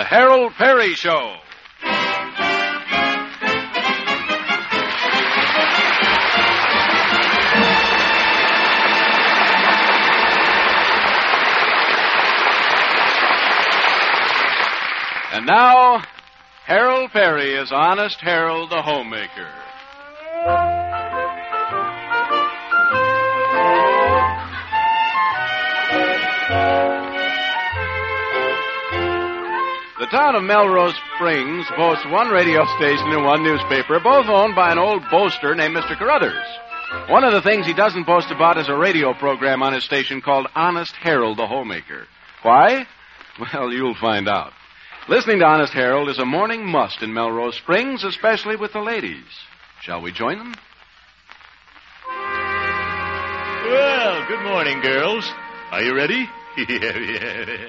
Harold Perry Show. And now, Harold Perry as Honest Harold the Homemaker. The town of Melrose Springs boasts one radio station and one newspaper, both owned by an old boaster named Mr. Carruthers. One of the things he doesn't boast about is a radio program on his station called Honest Harold the Homemaker. Why? Well, you'll find out. Listening to Honest Harold is a morning must in Melrose Springs, especially with the ladies. Shall we join them? Well, good morning, girls. Are you ready? Yeah.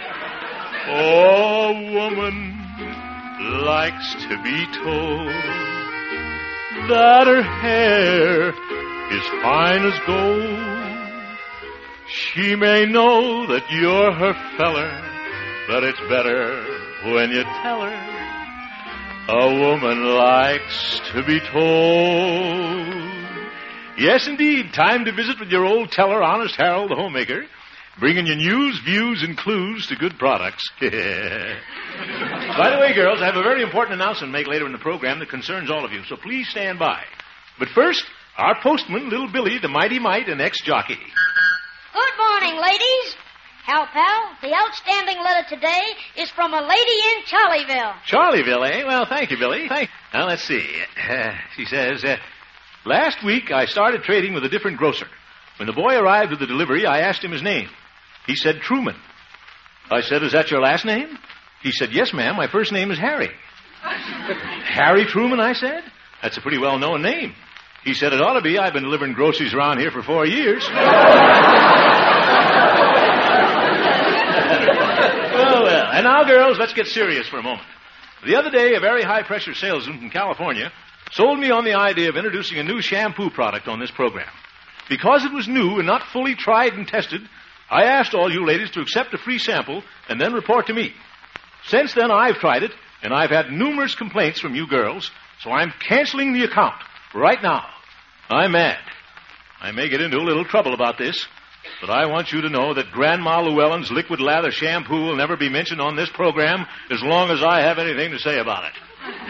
Oh, woman likes to be told that her hair is fine as gold. She may know that you're her feller, but it's better when you tell her. A woman likes to be told. Yes, indeed. Time to visit with your old teller, Honest Harold the Homemaker, bringing you news, views, and clues to good products. By the way, girls, I have a very important announcement to make later in the program that concerns all of you, so please stand by. But first, our postman, Little Billy, the Mighty Mite, and ex-jockey. Good morning, ladies. Hal Pal, the outstanding letter today is from a lady in Charlieville. Charlieville, eh? Well, thank you, Billy. Now, let's see. She says, last week I started trading with a different grocer. When the boy arrived with the delivery, I asked him his name. He said Truman. I said, is that your last name? He said, yes, ma'am, my first name is Harry. Harry Truman, I said? That's a pretty well-known name. He said, it ought to be. I've been delivering groceries around here for 4 years. Well, and now, girls, let's get serious for a moment. The other day, a very high-pressure salesman from California sold me on the idea of introducing a new shampoo product on this program. Because it was new and not fully tried and tested, I asked all you ladies to accept a free sample and then report to me. Since then, I've tried it, and I've had numerous complaints from you girls, so I'm canceling the account right now. I'm mad. I may get into a little trouble about this, but I want you to know that Grandma Llewellyn's liquid lather shampoo will never be mentioned on this program as long as I have anything to say about it.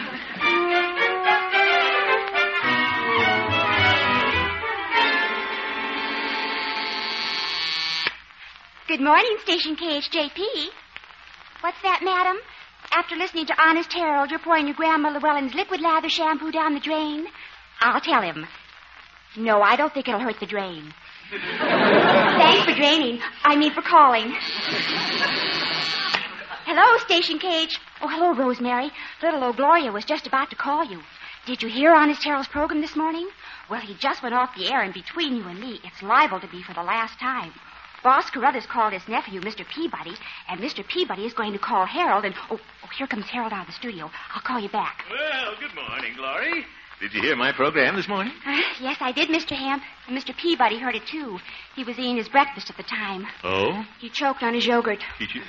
Good morning, Station KHJP. What's that, madam? After listening to Honest Harold, you're pouring your Grandma Llewellyn's liquid lather shampoo down the drain? I'll tell him. No, I don't think it'll hurt the drain. Thanks for draining. I mean for calling. Hello, Station KH. Oh, hello, Rosemary. Little old Gloria was just about to call you. Did you hear Honest Harold's program this morning? Well, he just went off the air, and between you and me, it's liable to be for the last time. Boss Carruthers called his nephew, Mr. Peabody, and Mr. Peabody is going to call Harold, and... Oh, here comes Harold out of the studio. I'll call you back. Well, good morning, Glory. Did you hear my program this morning? Yes, I did, Mr. Hamp. And Mr. Peabody heard it, too. He was eating his breakfast at the time. Oh? He choked on his yogurt. He did,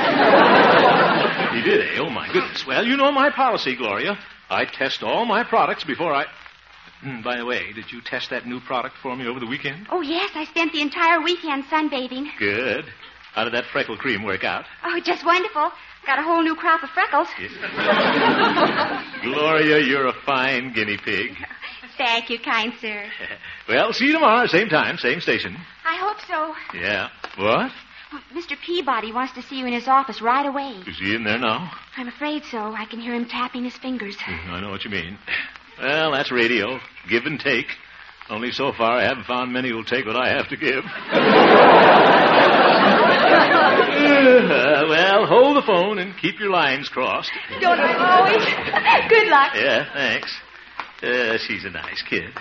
eh? Oh, my goodness. Well, you know my policy, Gloria. I test all my products before I... By the way, did you test that new product for me over the weekend? Oh, yes, I spent the entire weekend sunbathing. Good. How did that freckle cream work out? Oh, just wonderful. Got a whole new crop of freckles. Yeah. Gloria, you're a fine guinea pig. Thank you, kind sir. Well, see you tomorrow, same time, same station. I hope so. Yeah. What? Well, Mr. Peabody wants to see you in his office right away. Is he in there now? I'm afraid so. I can hear him tapping his fingers. I know what you mean. Well, that's radio. Give and take. Only so far I haven't found many who'll take what I have to give. Well, hold the phone and keep your lines crossed. Don't always. Good luck. Yeah, thanks. She's a nice kid.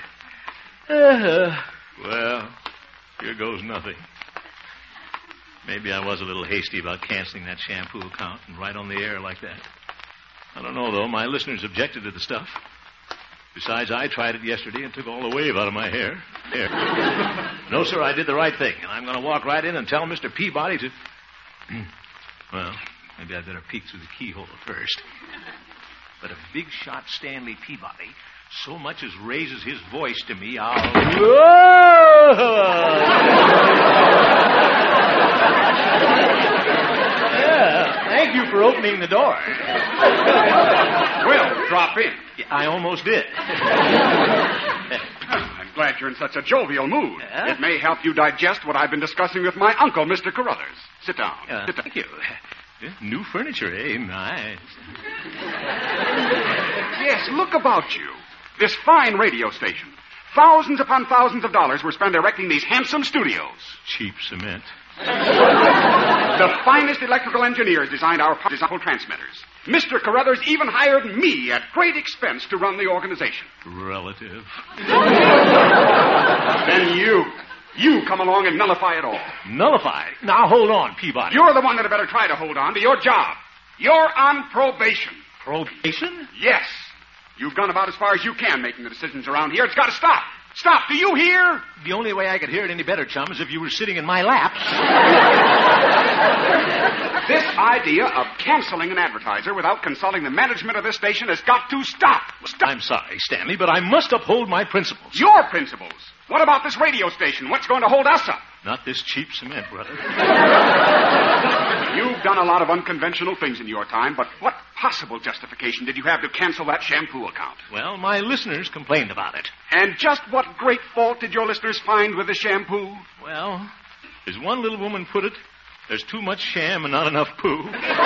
Well, here goes nothing. Maybe I was a little hasty about canceling that shampoo account and right on the air like that. I don't know, though. My listeners objected to the stuff. Besides, I tried it yesterday and took all the wave out of my hair. No, sir, I did the right thing, and I'm going to walk right in and tell Mr. Peabody to... Well, Maybe I'd better peek through the keyhole first. But if big shot Stanley Peabody so much as raises his voice to me, I'll... Yeah, thank you for opening the door. Well, drop in. Yeah, I almost did. I'm glad you're in such a jovial mood. Yeah? It may help you digest what I've been discussing with my uncle, Mr. Carruthers. Sit down. Sit down. Thank you. New furniture, eh? Nice. Yes, look about you. This fine radio station. Thousands upon thousands of dollars were spent erecting these handsome studios. Cheap cement. The finest electrical engineers designed our powerful transmitters. Mr. Carruthers even hired me at great expense to run the organization. Relative. Then you come along and nullify it all. Nullify? Now, hold on, Peabody. You're the one that had better try to hold on to your job. You're on probation. Probation? Yes. You've gone about as far as you can making the decisions around here. It's got to stop. Stop. Do you hear? The only way I could hear it any better, chum, is if you were sitting in my lap. This idea of canceling an advertiser without consulting the management of this station has got to stop. Stop. I'm sorry, Stanley, but I must uphold my principles. Your principles? What about this radio station? What's going to hold us up? Not this cheap cement, brother. You've done a lot of unconventional things in your time, but what possible justification did you have to cancel that shampoo account? Well, my listeners complained about it. And just what great fault did your listeners find with the shampoo? Well, as one little woman put it, there's too much sham and not enough poo.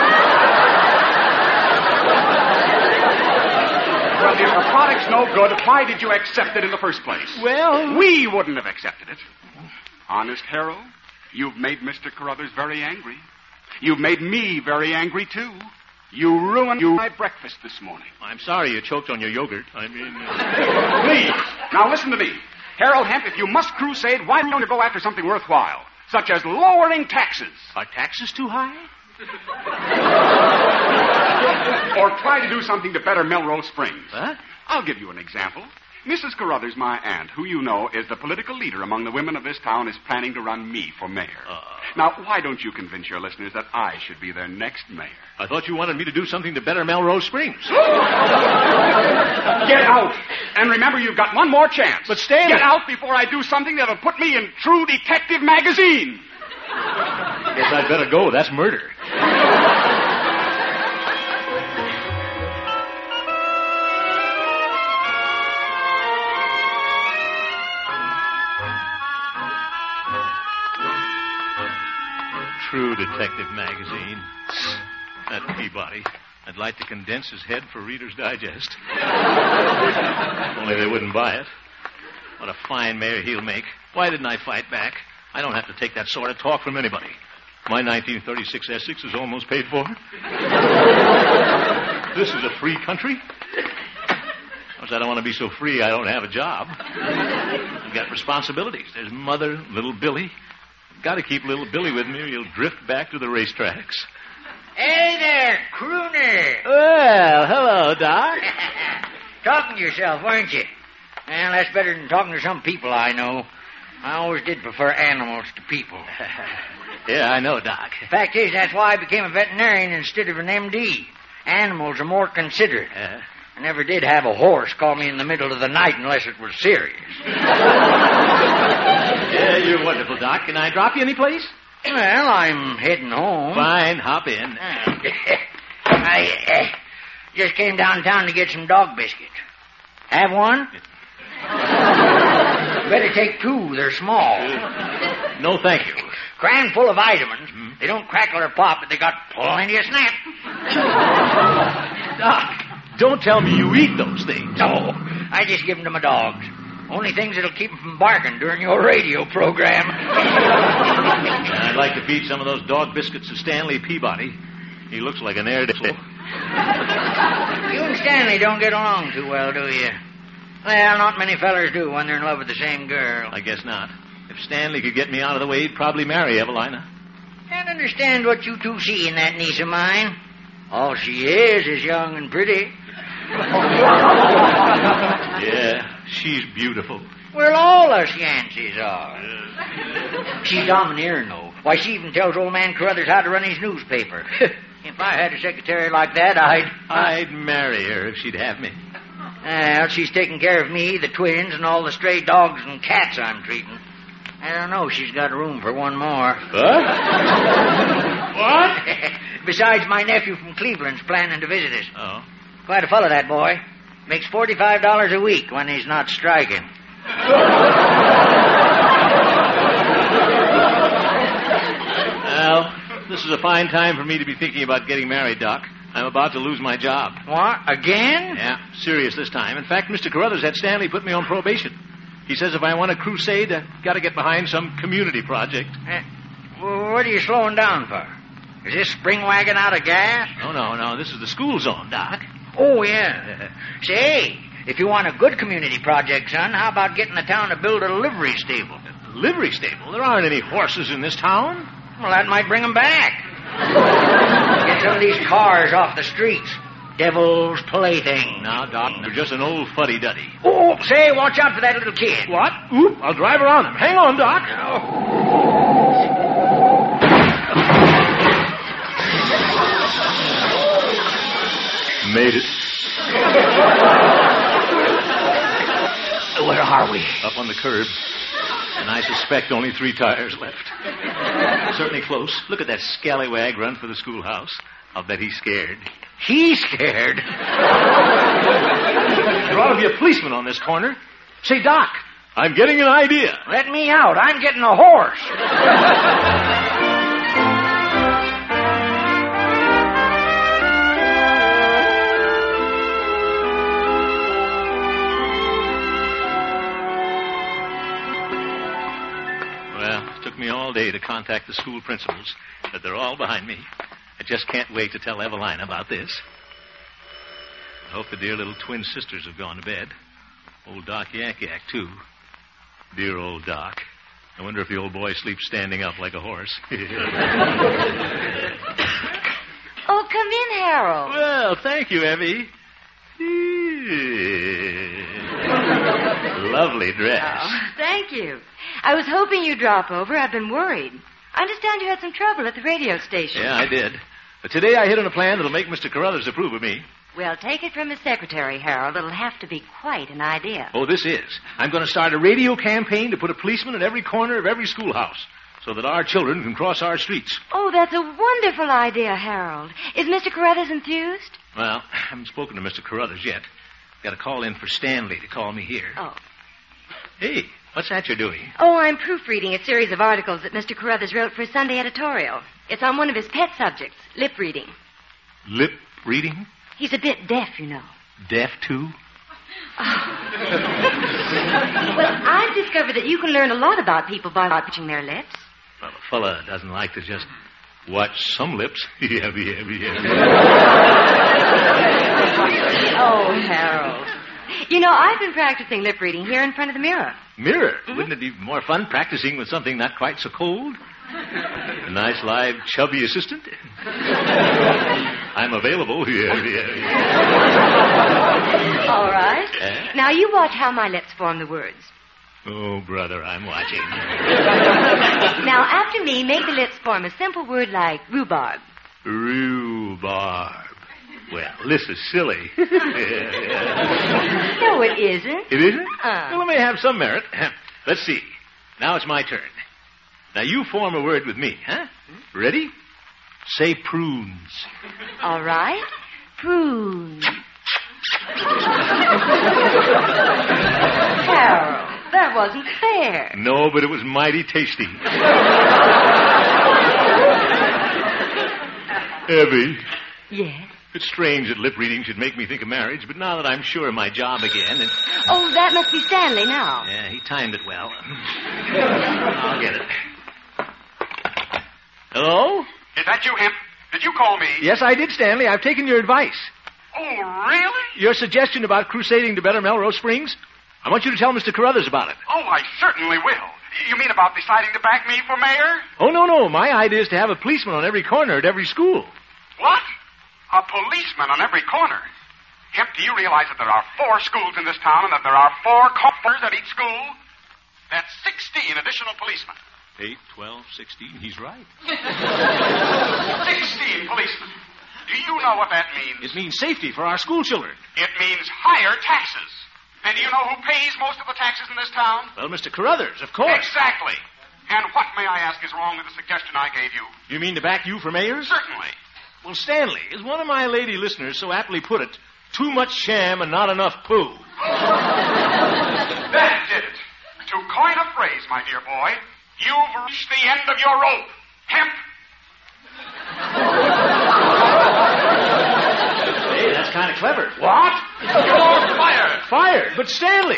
Well, if the product's no good, why did you accept it in the first place? Well... We wouldn't have accepted it. Honest, Harold, you've made Mr. Carruthers very angry. You've made me very angry, too. You ruined my breakfast this morning. I'm sorry you choked on your yogurt. Please, now listen to me. Harold Hemp, if you must crusade, why don't you go after something worthwhile, such as lowering taxes? Are taxes too high? Or try to do something to better Melrose Springs. Huh? I'll give you an example. Mrs. Carruthers, my aunt, who you know is the political leader among the women of this town, is planning to run me for mayor. Now, why don't you convince your listeners that I should be their next mayor? I thought you wanted me to do something to better Melrose Springs. Get out! And remember, you've got one more chance. But Stanley... Get out before I do something that'll put me in True Detective magazine. Guess I'd better go. That's murder. True Detective magazine. That Peabody. I'd like to condense his head for Reader's Digest. Only they wouldn't buy it. What a fine mayor he'll make. Why didn't I fight back? I don't have to take that sort of talk from anybody. My 1936 Essex is almost paid for. This is a free country. Of course, I don't want to be so free I don't have a job. I've got responsibilities. There's Mother, little Billy. I've got to keep little Billy with me or he'll drift back to the racetracks. Hey there, crooner. Well, hello, Doc. Talking to yourself, weren't you? Well, that's better than talking to some people I know. I always did prefer animals to people. Yeah, I know, Doc. Fact is, that's why I became a veterinarian instead of an M.D. Animals are more considerate. I never did have a horse call me in the middle of the night unless it was serious. Yeah, you're wonderful, Doc. Can I drop you any place? Well, I'm heading home. Fine, hop in. I just came downtown to get some dog biscuits. Have one? Better take two. They're small. No, thank you. Crammed full of vitamins. They don't crackle or pop, but they got plenty of snap. Doc, don't tell me you eat those things. No, I just give them to my dogs. Only things that'll keep them from barking during your radio program. I'd like to feed some of those dog biscuits to Stanley Peabody. He looks like an Airedale. You and Stanley don't get along too well, do you? Well, not many fellers do when they're in love with the same girl. I guess not. If Stanley could get me out of the way, he'd probably marry Evelina. Can't understand what you two see in that niece of mine. All she is young and pretty. Yeah, she's beautiful. Well, all us Yanceys are. She's domineering, though. Why, she even tells old man Carruthers how to run his newspaper. If I had a secretary like that, I'd marry her if she'd have me. Well, she's taking care of me, the twins, and all the stray dogs and cats I'm treating. I don't know. She's got room for one more. What? What? Besides, my nephew from Cleveland's planning to visit us. Oh. Quite a fellow, that boy. Makes $45 a week when he's not striking. Well, this is a fine time for me to be thinking about getting married, Doc. I'm about to lose my job. What? Again? Yeah, serious this time. In fact, Mr. Carruthers had Stanley put me on probation. He says if I want a crusade, I've got to get behind some community project. Well, what are you slowing down for? Is this spring wagon out of gas? No. This is the school zone, Doc. Oh, yeah. Say, if you want a good community project, son, how about getting the town to build a livery stable? A livery stable? There aren't any horses in this town. Well, that might bring them back. Get some of these cars off the streets. Devil's plaything. Now, Doc, they're just an old fuddy-duddy. Oh, say, watch out for that little kid. What? Oop, I'll drive around him. Hang on, Doc. Made it. Where are we? Up on the curb. And I suspect only 3 tires left. Certainly close. Look at that scallywag run for the schoolhouse. I'll bet he's scared. He's scared? There ought to be a policeman on this corner. Say, Doc, I'm getting an idea. Let me out. I'm getting a horse. Well, it took me all day to contact the school principals, but they're all behind me. I just can't wait to tell Evelina about this. I hope the dear little twin sisters have gone to bed. Old Doc Yak-Yak, too. Dear old Doc. I wonder if the old boy sleeps standing up like a horse. Oh, come in, Harold. Well, thank you, Evie. Lovely dress. Oh, thank you. I was hoping you'd drop over. I've been worried. I understand you had some trouble at the radio station. Yeah, I did. But today I hit on a plan that'll make Mr. Carruthers approve of me. Well, take it from his secretary, Harold. It'll have to be quite an idea. Oh, this is. I'm going to start a radio campaign to put a policeman at every corner of every schoolhouse so that our children can cross our streets. Oh, that's a wonderful idea, Harold. Is Mr. Carruthers enthused? Well, I haven't spoken to Mr. Carruthers yet. Got to call in for Stanley to call me here. Oh. Hey, what's that you're doing? Oh, I'm proofreading a series of articles that Mr. Carruthers wrote for a Sunday editorial. It's on one of his pet subjects, lip reading. Lip reading? He's a bit deaf, you know. Deaf, too? Well, I've discovered that you can learn a lot about people by watching their lips. Well, a fella doesn't like to just watch some lips. Yeah. Oh, Harold. You know, I've been practicing lip reading here in front of the mirror. Mirror? Mm-hmm. Wouldn't it be more fun practicing with something not quite so cold? A nice, live, chubby assistant? I'm available. Yeah. All right. Now, you watch how my lips form the words. Oh, brother, I'm watching. Now, after me, make the lips form a simple word like rhubarb. Rhubarb. Well, this is silly. No, it isn't. It isn't? Well, it may have some merit. Let's see. Now it's my turn. Now, you form a word with me, huh? Ready? Say prunes. All right. Prunes. Harold, that wasn't fair. No, but it was mighty tasty. Evie. Yes? It's strange that lip reading should make me think of marriage, but now that I'm sure of my job again... Oh, that must be Stanley now. Yeah, he timed it well. I'll get it. Hello? Is that you, Hemp? Did you call me? Yes, I did, Stanley. I've taken your advice. Oh, really? Your suggestion about crusading to better Melrose Springs? I want you to tell Mr. Carruthers about it. Oh, I certainly will. You mean about deciding to back me for mayor? Oh, no. My idea is to have a policeman on every corner at every school. What? A policeman on every corner? Hemp, do you realize that there are 4 schools in this town and that there are 4 coppers at each school? That's 16 additional policemen. 8, 12, 16. He's right. 16 policemen. Do you know what that means? It means safety for our school children. It means higher taxes. And do you know who pays most of the taxes in this town? Well, Mr. Carruthers, of course. Exactly. And what, may I ask, is wrong with the suggestion I gave you? You mean to back you for mayor? Certainly. Well, Stanley, as one of my lady listeners so aptly put it, too much sham and not enough poo. That did it. To coin a phrase, my dear boy, you've reached the end of your rope. Hemp. Hey, that's kind of clever. What? You're fired. Fired? But Stanley!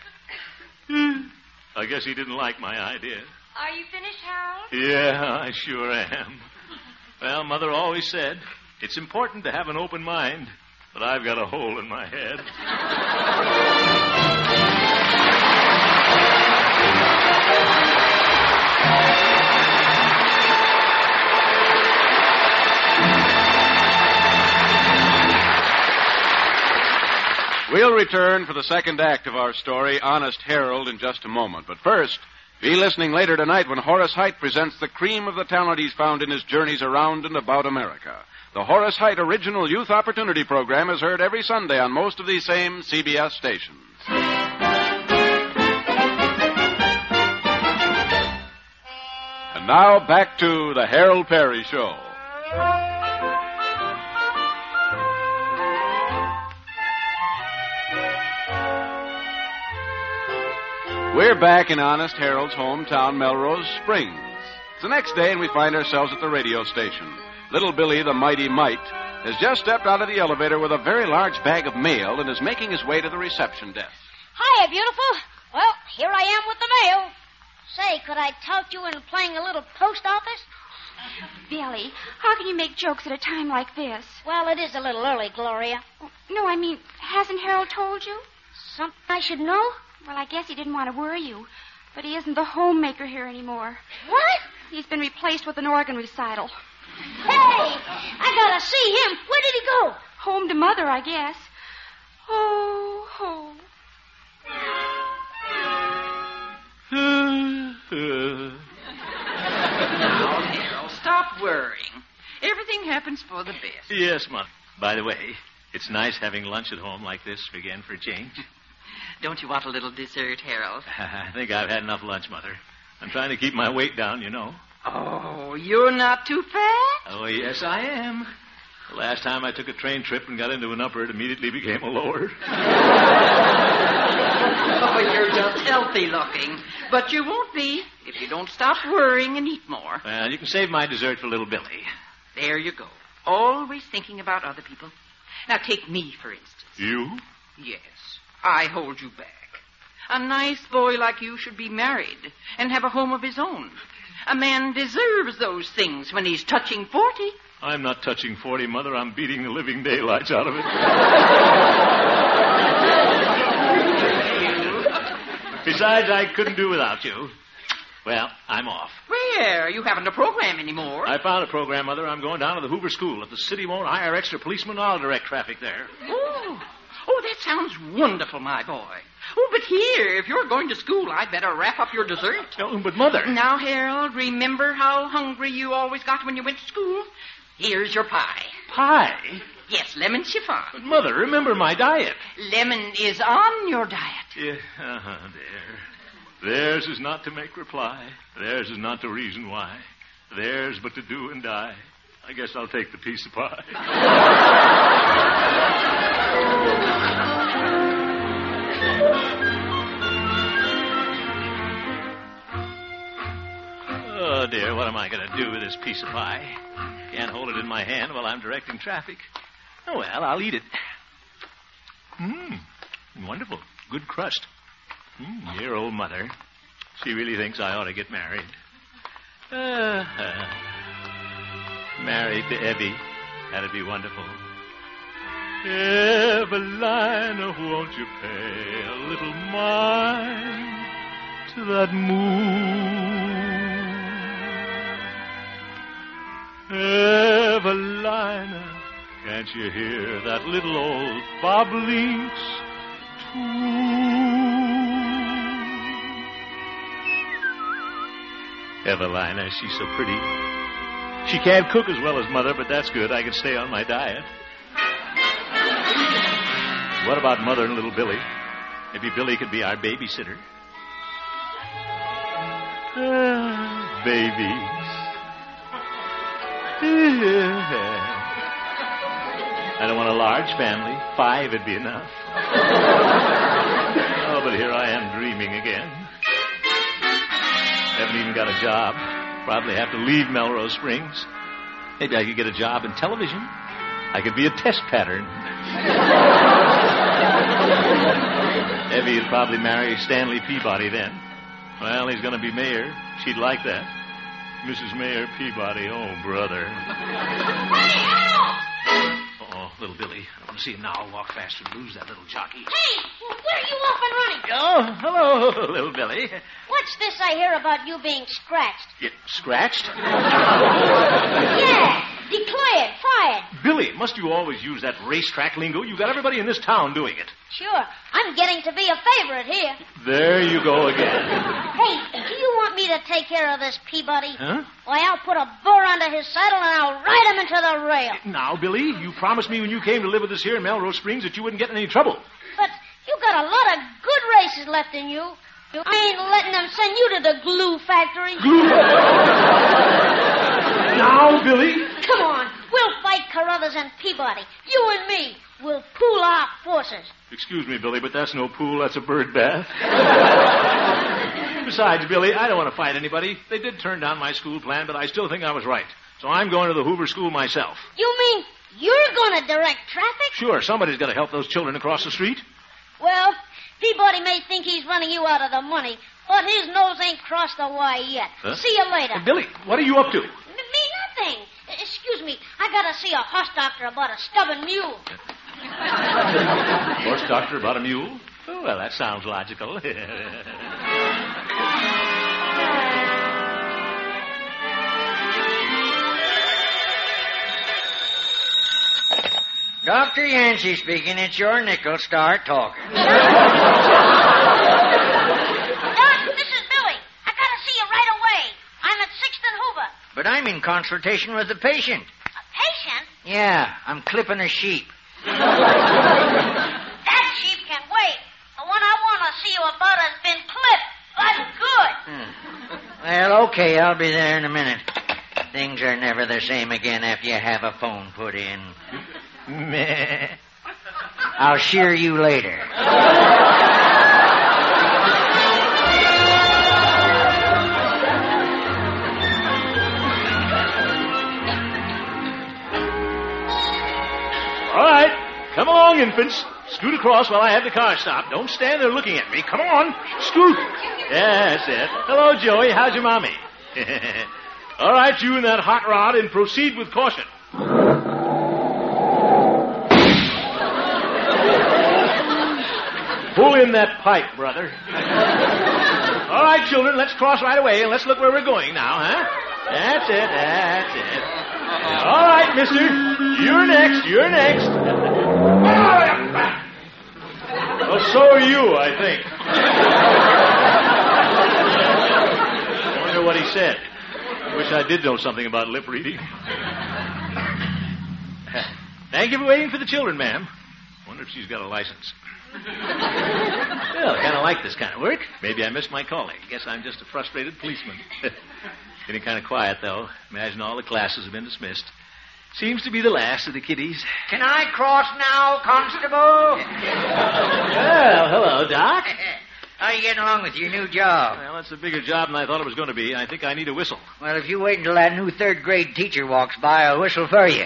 I guess he didn't like my idea. Are you finished, Harold? Yeah, I sure am. Well, Mother always said, it's important to have an open mind, but I've got a hole in my head. We'll return for the second act of our story, Honest Harold, in just a moment. But first, be listening later tonight when Horace Heidt presents the cream of the talent he's found in his journeys around and about America. The Horace Heidt Original Youth Opportunity Program is heard every Sunday on most of these same CBS stations. And now, back to the Harold Perry Show. We're back in Honest Harold's hometown, Melrose Springs. It's the next day, and we find ourselves at the radio station. Little Billy, the mighty mite, has just stepped out of the elevator with a very large bag of mail and is making his way to the reception desk. Hiya, beautiful. Well, here I am with the mail. Say, could I tout you in playing a little post office? Billy, how can you make jokes at a time like this? Well, it is a little early, Gloria. No, I mean, hasn't Harold told you? Something I should know? Well, I guess he didn't want to worry you, but he isn't the homemaker here anymore. What? He's been replaced with an organ recital. Hey, I gotta see him. Where did he go? Home to Mother, I guess. Ho, ho. Now, Harold, stop worrying. Everything happens for the best. Yes, Mom. By the way, it's nice having lunch at home like this again for a change. Don't you want a little dessert, Harold? I think I've had enough lunch, Mother. I'm trying to keep my weight down, you know. Oh, you're not too fat? Oh, yes, I am. The last time I took a train trip and got into an upper, it immediately became a lower. Oh, you're just healthy looking. But you won't be if you don't stop worrying and eat more. Well, you can save my dessert for little Billy. There you go. Always thinking about other people. Now, take me, for instance. You? Yes. I hold you back. A nice boy like you should be married and have a home of his own. A man deserves those things when he's touching 40. I'm not touching 40, Mother. I'm beating the living daylights out of it. Besides, I couldn't do without you. Well, I'm off. Where? You haven't a program anymore. I found a program, Mother. I'm going down to the Hoover School. If the city won't hire extra policemen, I'll direct traffic there. Oh, that sounds wonderful, my boy. Oh, but here, if you're going to school, I'd better wrap up your dessert. Oh, but, Mother... Now, Harold, remember how hungry you always got when you went to school? Here's your pie. Pie? Yes, lemon chiffon. But, Mother, remember my diet. Lemon is on your diet. Yeah, there. Theirs is not to make reply. Theirs is not to reason why. Theirs but to do and die. I guess I'll take the piece of pie. Oh, dear, what am I going to do with this piece of pie? Can't hold it in my hand while I'm directing traffic. Oh, well, I'll eat it. Wonderful. Good crust. Dear old Mother. She really thinks I ought to get married. Married to Evie. That'd be wonderful. Evelina, won't you pay a little mind to that moon? Evelina, can't you hear that little old bobolink's tune? Evelina, she's so pretty. She can't cook as well as Mother, but that's good. I can stay on my diet. What about Mother and little Billy? Maybe Billy could be our babysitter. Babies. I don't want a large family. 5 would be enough. Oh, but here I am dreaming again. Haven't even got a job. Probably have to leave Melrose Springs. Maybe I could get a job in television. I could be a test pattern. Evie would probably marry Stanley Peabody then. Well, he's going to be mayor. She'd like that. Mrs. Mayor Peabody, oh, brother. Hey, Al! Uh-oh, little Billy. I want to see him now. I'll walk faster and lose that little jockey. Hey, where are you off and running? Oh, hello, little Billy. What's this I hear about you being scratched? Scratched? Yeah, declared, fired. Billy, must you always use that racetrack lingo? You've got everybody in this town doing it. Sure, I'm getting to be a favorite here. There you go again. Hey, do you want me to take care of this Peabody? Huh? Why, I'll put a burr under his saddle and I'll ride him into the rail. Now, Billy, you promised me when you came to live with us here in Melrose Springs that you wouldn't get in any trouble. But you got a lot of good races left in you. I ain't letting them send you to the glue factory. Glue? Now, Billy. Come on, we'll fight Carruthers and Peabody. You and me. We'll pool our forces. Excuse me, Billy, but that's no pool. That's a bird bath. Besides, Billy, I don't want to fight anybody. They did turn down my school plan, but I still think I was right. So I'm going to the Hoover School myself. You mean you're going to direct traffic? Sure, somebody's got to help those children across the street. Well, Peabody may think he's running you out of the money, but his nose ain't crossed the Y yet. Huh? See you later. Billy, what are you up to? Me nothing. Excuse me, I gotta see a horse doctor about a stubborn mule. Horse doctor about a mule? Oh, well, that sounds logical. Dr. Yancey speaking. It's your nickel. Start talking. Doc, this is Billy. I gotta see you right away. I'm at 6th and Hoover. But I'm in consultation with the patient. A patient? Yeah, I'm clipping a sheep. That sheep can wait. The one I want to see you about has been clipped. But good. Well, okay, I'll be there in a minute. Things are never the same again after you have a phone put in. Meh. I'll shear you later. All right, come along, infants. Scoot across while I have the car stopped. Don't stand there looking at me. Come on, scoot. Yeah, that's it. Hello, Joey. How's your mommy? All right, you and that hot rod, and proceed with caution. Pull in that pipe, brother. All right, children, let's cross right away, and let's look where we're going now, huh? That's it, that's it. All right, mister. You're next, you're next. Well, so are you, I think. I wonder what he said. Wish I did know something about lip reading. Thank you for waiting for the children, ma'am. Wonder if she's got a license. Well, kind of like this kind of work. Maybe I missed my calling. Guess I'm just a frustrated policeman. Getting kind of quiet, though. Imagine all the classes have been dismissed. Seems to be the last of the kiddies. Can I cross now, Constable? Well, hello, Doc. How are you getting along with your new job? Well, it's a bigger job than I thought it was going to be. I think I need a whistle. Well, if you wait until that new third-grade teacher walks by, I'll whistle for you.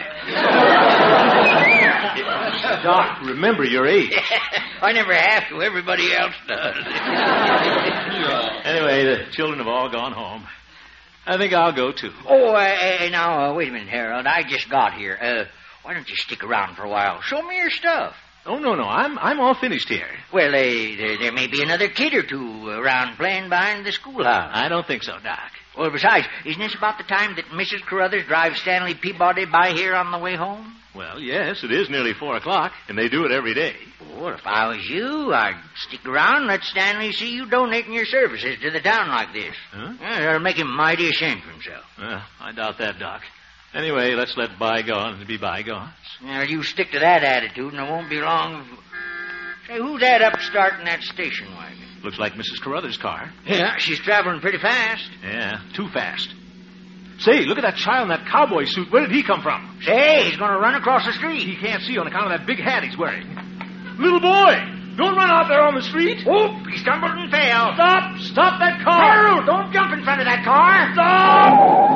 Doc, remember your age. I never have to. Everybody else does. Anyway, the children have all gone home. I think I'll go, too. Oh, now, wait a minute, Harold. I just got here. Why don't you stick around for a while? Show me your stuff. Oh, no. I'm all finished here. Well, there may be another kid or two around playing behind the schoolhouse. I don't think so, Doc. Well, besides, isn't this about the time that Mrs. Carruthers drives Stanley Peabody by here on the way home? Well, yes, it is nearly 4 o'clock, and they do it every day. Well, if I was you, I'd stick around and let Stanley see you donating your services to the town like this. Huh? Yeah, that'll make him mighty ashamed for himself. Well, I doubt that, Doc. Anyway, let's let bygones be bygones. Now, you stick to that attitude, and it won't be long. Say, who's that upstart in that station wagon? Looks like Mrs. Carruthers' car. Yeah, she's traveling pretty fast. Yeah, too fast. Say, look at that child in that cowboy suit. Where did he come from? Say, he's going to run across the street. He can't see on account of that big hat he's wearing. Little boy, don't run out there on the street. Whoop, he stumbled and fell. Stop! Stop that car! Harold, don't jump in front of that car. Stop!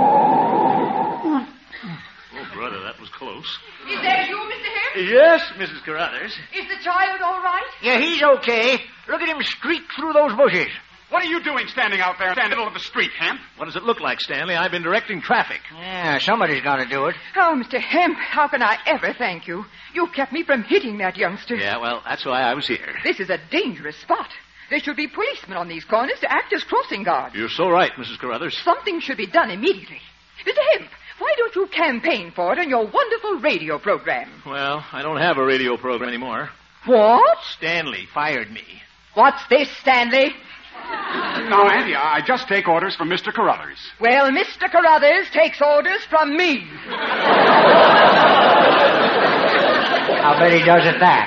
Oh, brother, that was close. Is that you, Mr. Hemp? Yes, Mrs. Carruthers. Is the child all right? Yeah, he's okay. Look at him streak through those bushes. What are you doing standing out there in the middle of the street, Hemp? What does it look like, Stanley? I've been directing traffic. Yeah, somebody's got to do it. Oh, Mr. Hemp, how can I ever thank you? You kept me from hitting that youngster. Yeah, well, that's why I was here. This is a dangerous spot. There should be policemen on these corners to act as crossing guards. You're so right, Mrs. Carruthers. Something should be done immediately. Mr. Hemp, why don't you campaign for it on your wonderful radio program? Well, I don't have a radio program anymore. What? Stanley fired me. What's this, Stanley? Now, Auntie, I just take orders from Mr. Carruthers. Well, Mr. Carruthers takes orders from me. I'll bet he does at that.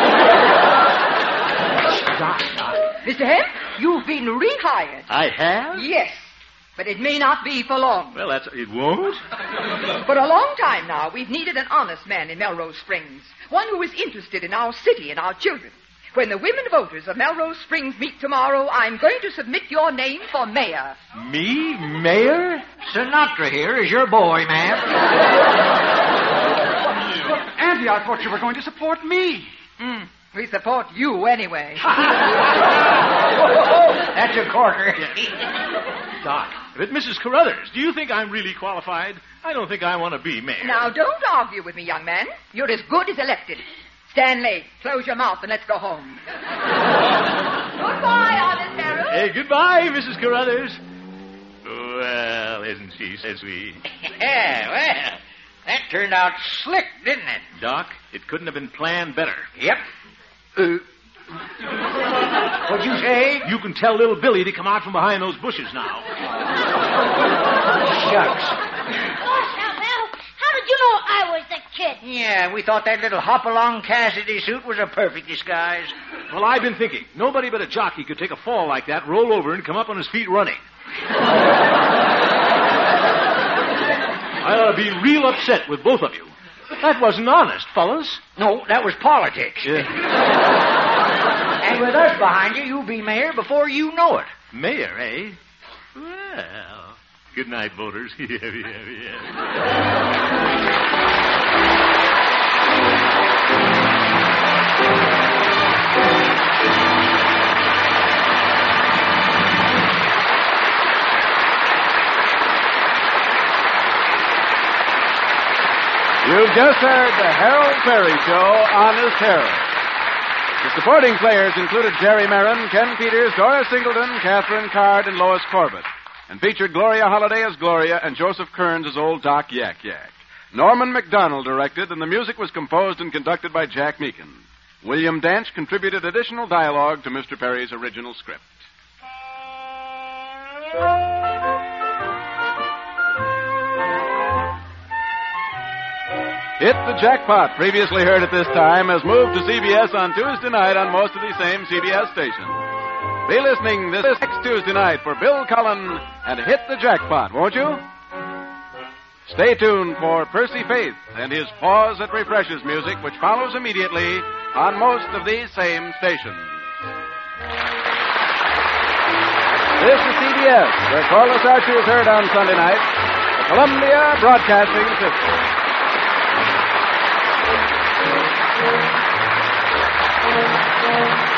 Mr. Hemp, you've been rehired. I have? Yes, but it may not be for long. Well, it won't? For a long time now, we've needed an honest man in Melrose Springs. One who is interested in our city and our children. When the women voters of Melrose Springs meet tomorrow, I'm going to submit your name for mayor. Me? Mayor? Sinatra here is your boy, ma'am. Auntie, I thought you were going to support me. We support you anyway. That's a corker. Doc, but Mrs. Carruthers, do you think I'm really qualified? I don't think I want to be mayor. Now, don't argue with me, young man. You're as good as elected. Stanley, close your mouth and let's go home. Goodbye, Honest Harold. Hey, goodbye, Mrs. Carruthers. Well, isn't she so sweet? Yeah, well, that turned out slick, didn't it? Doc, it couldn't have been planned better. Yep. What'd you say? You can tell little Billy to come out from behind those bushes now. Shucks. Gosh, Hal, how did you know I was the kid? Yeah, we thought that little hop-along Cassidy suit was a perfect disguise. Well, I've been thinking. Nobody but a jockey could take a fall like that, roll over, and come up on his feet running. I ought to be real upset with both of you. That wasn't honest, fellas. No, that was politics. Yeah. And with us behind you, you'll be mayor before you know it. Mayor, eh? Well, good night, voters. You've just heard the Harold Perry Show, Honest Harold. The supporting players included Jerry Marin, Ken Peters, Dora Singleton, Catherine Card, and Lois Corbett, and featured Gloria Holliday as Gloria and Joseph Kearns as Old Doc Yak Yak. Norman McDonald directed, and the music was composed and conducted by Jack Meakin. William Danch contributed additional dialogue to Mr. Perry's original script. Hit the Jackpot, previously heard at this time, has moved to CBS on Tuesday night on most of the same CBS stations. Be listening this next Tuesday night for Bill Cullen and Hit the Jackpot, won't you? Stay tuned for Percy Faith and his Pause That Refreshes music, which follows immediately on most of these same stations. This is CBS, where Corliss Archer is heard on Sunday night, the Columbia Broadcasting System. Thank you.